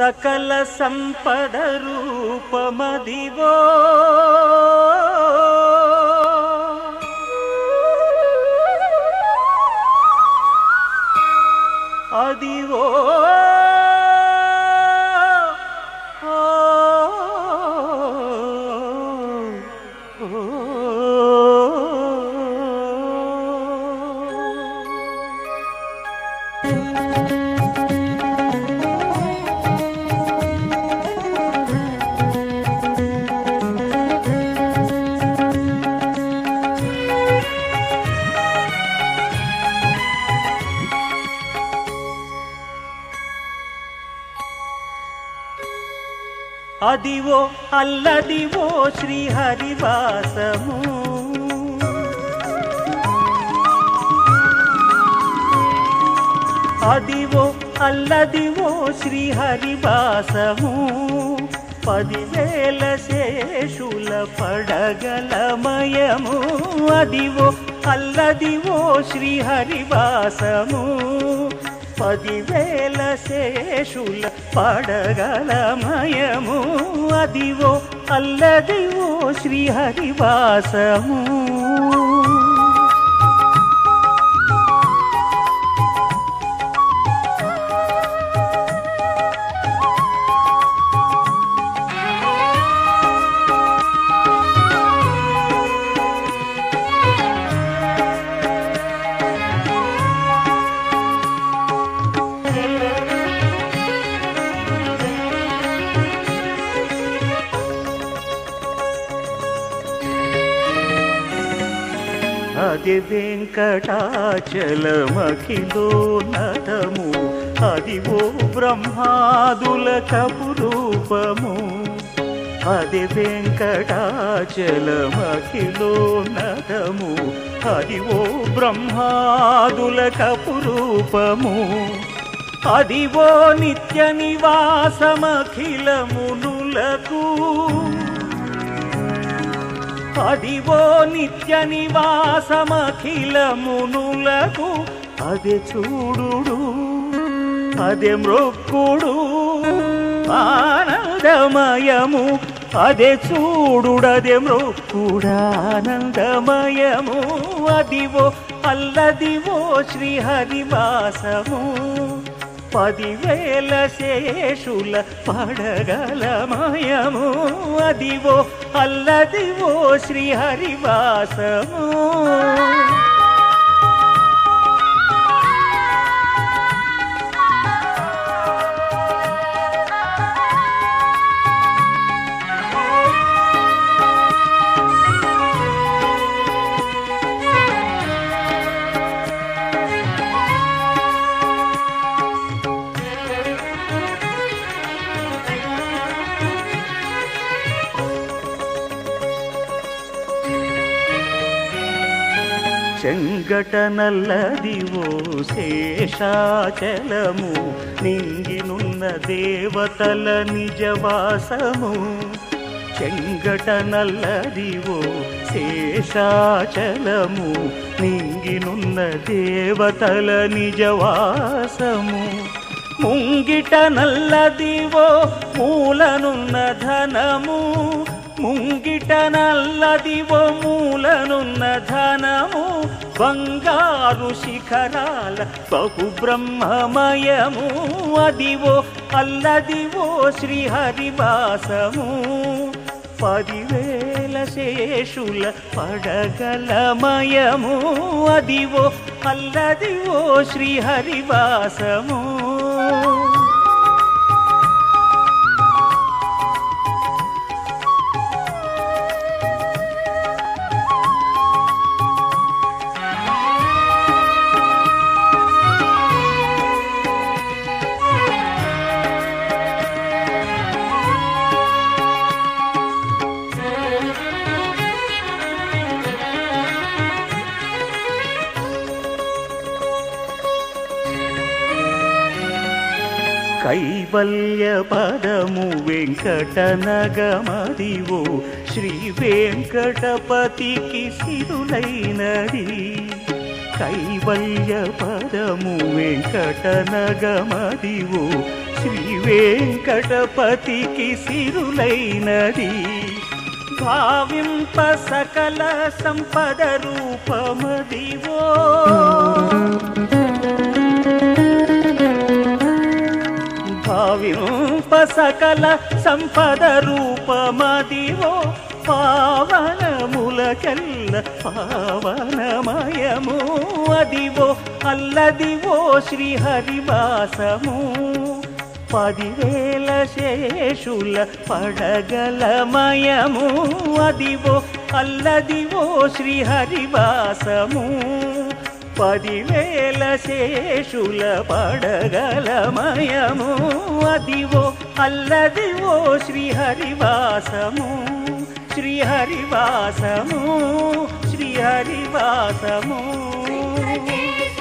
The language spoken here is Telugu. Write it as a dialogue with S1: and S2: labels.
S1: సకల సంపద రూపమదివో అదివో అదివో అల్లదివో శ్రీహరివాసము అదివో అల్లదివో శ్రీహరివాసము 10,000 శేషుల పడగలమయము అదివో అల్లదివో శ్రీహరివాసము 10,000 శేషుల పడగలమయము అదివో అల్లదివో శ్రీహరివాసము అది వెంకటాచలమఖిలోన్నతము అదివో బ్రహ్మాదులకపు రూపము అది వెంకటాచలమఖిలోన్నతము అదివో బ్రహ్మాదులకపు రూపము అదివో నిత్య నివాసమఖిలమునులకు అదివో నిత్య నివాసమఖిలమునులకు అదే చూడుడు అదే మ్రొక్కుడు ఆనందమయము అదే చూడుడదే మ్రొక్కుడానందమయము అదివో అల్లదివో శ్రీహరివాసము 10,000 శేషుల పడగలమయము అదివో అల్లదివో శ్రీహరివాసము చెంగటనల్లదివో శేషాచలము నింగినున్న దేవతల నిజవాసము చెంగటనల్లదివో శేషాచలము నింగినున్న దేవతల నిజవాసము ముంగిట నల్లదివో మూలనున్న ధనము ముంగిట నల్లదివో మూలనున్న ధనము బంగారు శిఖరాల బహు బ్రహ్మమయము అదివో అల్లదివో శ్రీహరివాసము 10,000 శేషుల పడగలమయము అదివో అల్లదివో శ్రీహరివాసము కైవల్య పదము వెంకటనగమదివో శ్రీ వెంకటపతికి సిరులైనది కైవల్య పదము వెంకటనగమదివో శ్రీ వెంకటపతికి సిరులైనది భావింప సకల సంపద రూపమదివో భావింప సకల సంపద రూపమదివో పావనములకెల్ల పావనమయము అదివో అల్లదివో శ్రీహరివాసము 10,000 శేషుల పడగలమయము అదివో అల్లదివో శ్రీహరివాసము 10,000 శేషుల పడగలమయము అదివో అల్లదివో శ్రీహరివాసము శ్రీహరివాసము శ్రీహరివాసము